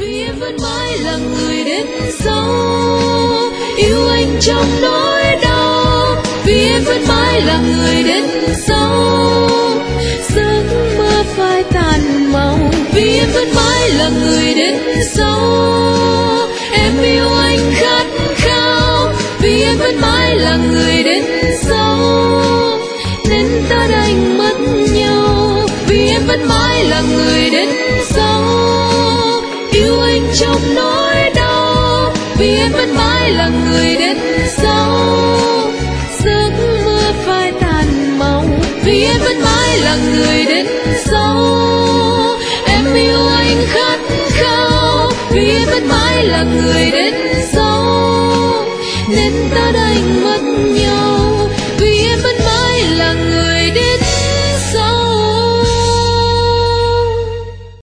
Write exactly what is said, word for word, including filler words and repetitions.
vì em vẫn mãi là người đến sau, yêu anh trong nỗi đau, vì em vẫn mãi là người đến sau, giấc mơ phai tàn màu, vì em vẫn mãi là người đến sau, em yêu anh khát khao, vì em vẫn mãi là người đến sau, nên ta đành mất nhau, vì em vẫn mãi là người đến sau, yêu anh trong nỗi đau, vì em vẫn mãi là người đến sau, giấc mưa phai tàn màu, vì em vẫn mãi là người đến